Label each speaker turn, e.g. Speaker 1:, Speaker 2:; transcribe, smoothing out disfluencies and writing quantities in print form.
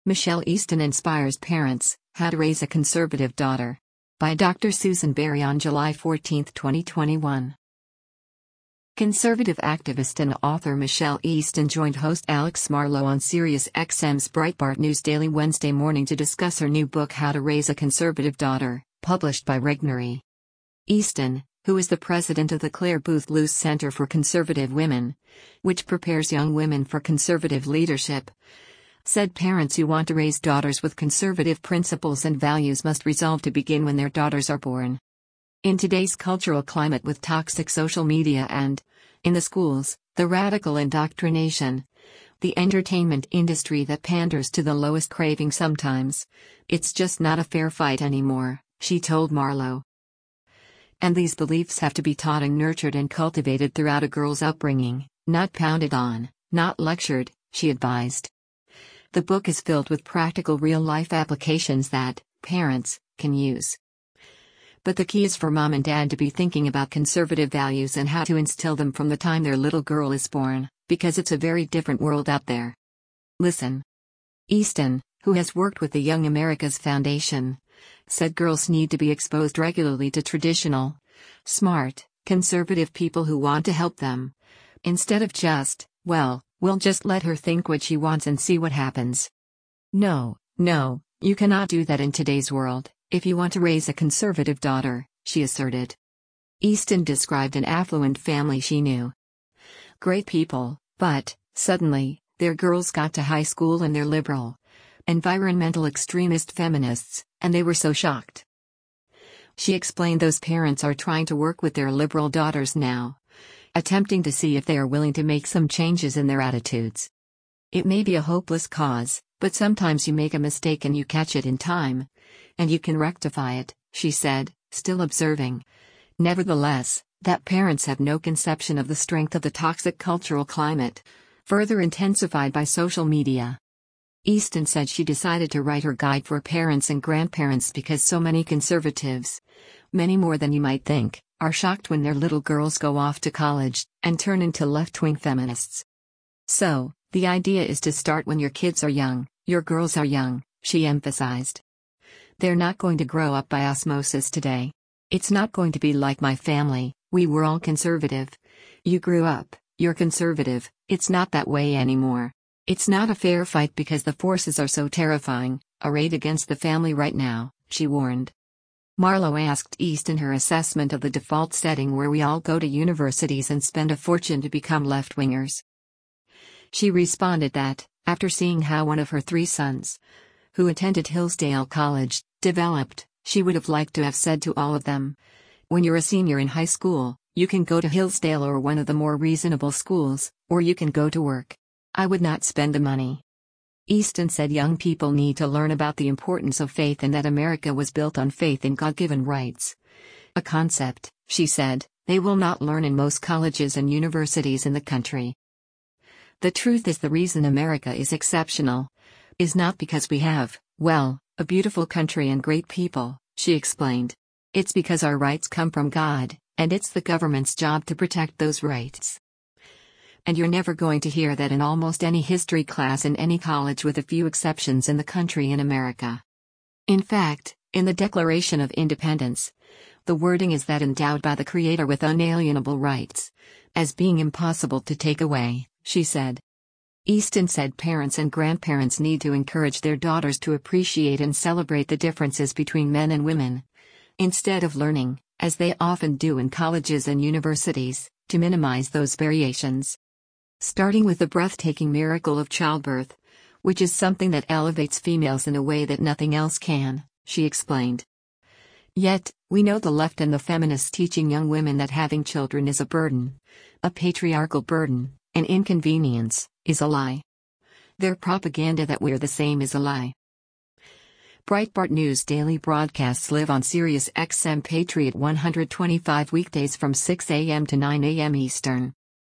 Speaker 1: Michelle Easton inspires parents, how to raise a conservative daughter. By Dr. Susan Berry on July 14, 2021. Conservative activist and author Michelle Easton joined host Alex Marlow on SiriusXM's Breitbart News Daily Wednesday morning to discuss her new book How to Raise a Conservative Daughter, published by Regnery. Easton, who is the president of the Clare Boothe Luce Center for Conservative Women, which prepares young women for conservative leadership, said parents who want to raise daughters with conservative principles and values must resolve to begin when their daughters are born. In today's cultural climate with toxic social media and, in the schools, the radical indoctrination, the entertainment industry that panders to the lowest craving sometimes, it's just not a fair fight anymore, she told Marlow. And these beliefs have to be taught and nurtured and cultivated throughout a girl's upbringing, not pounded on, not lectured, she advised. The book is filled with practical real-life applications that parents can use. But the key is for mom and dad to be thinking about conservative values and how to instill them from the time their little girl is born, because it's a very different world out there. Listen. Easton, who has worked with the Young America's Foundation, said girls need to be exposed regularly to traditional, smart, conservative people who want to help them. Instead of just, well, we'll just let her think what she wants and see what happens. No, you cannot do that in today's world, if you want to raise a conservative daughter, she asserted. Easton described an affluent family she knew. Great people, but, suddenly, their girls got to high school and they're liberal, environmental extremist feminists, and they were so shocked. She explained those parents are trying to work with their liberal daughters now, attempting to see if they are willing to make some changes in their attitudes. It may be a hopeless cause, but sometimes you make a mistake and you catch it in time, and you can rectify it, she said, still observing, nevertheless, that parents have no conception of the strength of the toxic cultural climate, further intensified by social media. Easton said she decided to write her guide for parents and grandparents because so many conservatives, many more than you might think, are shocked when their little girls go off to college and turn into left-wing feminists. So, the idea is to start when your kids are young, your girls are young, she emphasized. They're not going to grow up by osmosis today. It's not going to be like my family, we were all conservative. You grew up, you're conservative, it's not that way anymore. It's not a fair fight because the forces are so terrifying, arrayed against the family right now, she warned. Marlow asked Easton her assessment of the default setting where we all go to universities and spend a fortune to become left-wingers. She responded that, after seeing how one of her 3 sons, who attended Hillsdale College, developed, she would have liked to have said to all of them, when you're a senior in high school, you can go to Hillsdale or one of the more reasonable schools, or you can go to work. I would not spend the money. Easton said young people need to learn about the importance of faith and that America was built on faith in God-given rights. A concept, she said, they will not learn in most colleges and universities in the country. The truth is the reason America is exceptional is not because we have, well, a beautiful country and great people, she explained. It's because our rights come from God, and it's the government's job to protect those rights. And you're never going to hear that in almost any history class in any college with a few exceptions in the country in America. In fact, in the Declaration of Independence, the wording is that endowed by the Creator with unalienable rights, as being impossible to take away, she said. Easton said parents and grandparents need to encourage their daughters to appreciate and celebrate the differences between men and women, instead of learning, as they often do in colleges and universities, to minimize those variations. Starting with the breathtaking miracle of childbirth, which is something that elevates females in a way that nothing else can, she explained. Yet, we know the left and the feminists teaching young women that having children is a burden, a patriarchal burden, an inconvenience, is a lie. Their propaganda that we're the same is a lie. Breitbart News daily broadcasts live on SiriusXM Patriot 125 weekdays from 6 a.m. to 9 a.m. Eastern.